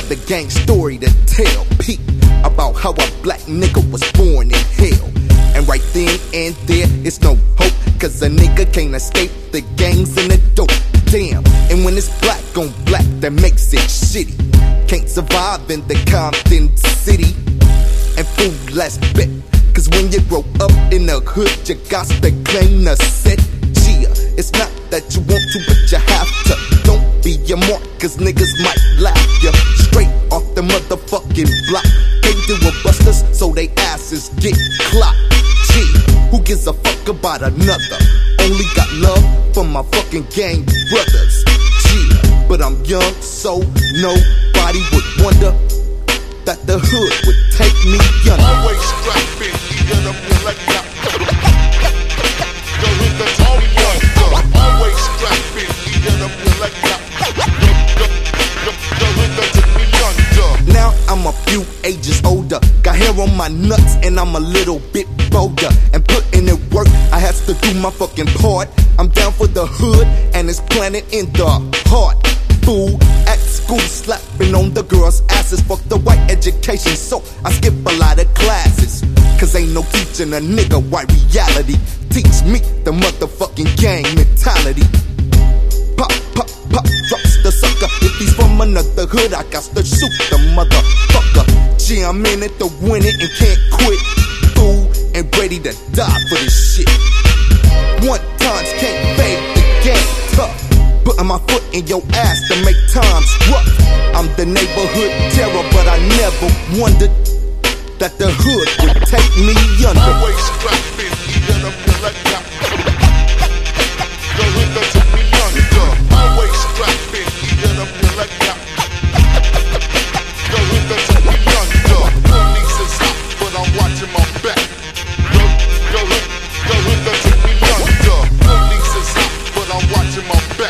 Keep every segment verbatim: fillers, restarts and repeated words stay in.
another gang story to tell. Peep about how a black nigga was born in hell. And right then and there, it's no hope, cause a nigga can't escape the gangs and the dope. Damn, and when it's black on black, that makes it shitty. Can't survive in the Compton city. And fool, let's bet, cause when you grow up in the hood, you got to claim the set. Chia, it's not that you want to, but you have to. Don't be your mark, cause niggas might laugh ya straight off the motherfucking block. Can't do with busters, so they asses get clocked. Chia, who gives a fuck about another? Only got love for my fucking gang brothers. Chia, but I'm young, so nobody would wonder that the hood would take me yonder. Always strapping, even up your leg up. Go hit the Tony yonder. Always strapping, even up your leg up. Go hit the Tony yonder. Now I'm a few ages older, got hair on my nuts and I'm a little bit bolder. And putting in work, I have to do my fucking part. I'm down for the hood and it's planted in the heart. Fool, at school slapping on the girls' asses. Fuck the white education, so I skip a lot of classes. Cause ain't no teaching a nigga white reality. Teach me the motherfucking gang mentality. Pop, pop, pop, drops the sucker. If he's from another hood, I got to shoot the motherfucker. Gee, I'm in it to win it and can't quit. Fool, and ready to die for this shit. One times can't fade the game tough. Putting my foot in your ass to make times rough. I'm the neighborhood terror, but I never wondered that the hood would take me under. Always strapping, even up your leg up. Go hit the Tony yonder. Always strapping, even up your leg up. Go hit the Tony yonder. Police is hot, but I'm watching my back. Go, go hit, go hit the Tony yonder. Police is hot, but I'm watching my back.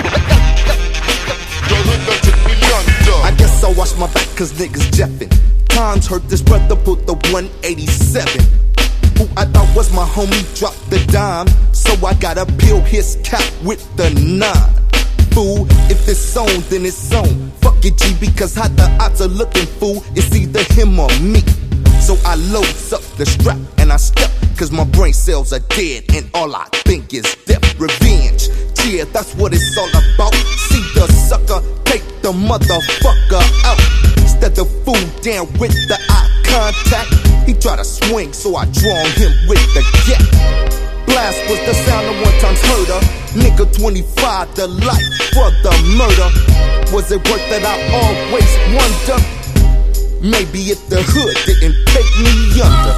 I guess I wash my back cause niggas jeffin'. Times hurt this brother put the one eighty-seven. Who I thought was my homie dropped the dime. So I gotta peel his cap with the nine. Fool, if it's on, then it's on. Fuck it, G, because how the odds are looking, fool. It's either him or me. So I loads up the strap and I step, cause my brain cells are dead and all I think is death. Revenge, yeah, that's what it's all about. See the sucker, take the motherfucker out. Instead of fool down with the eye contact, he try to swing, so I draw him with the gap. Blast was the sound of one time's herder. Nigga twenty-five, the life for the murder. Was it worth it? I always wonder. Maybe if the hood didn't take me under.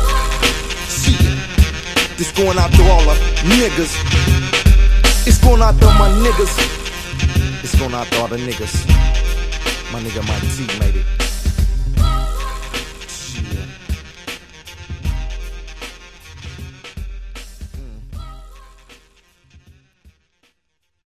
Shit, this going out to all the niggas. It's going out to my niggas. It's going out to all the niggas. My nigga Mike T made it.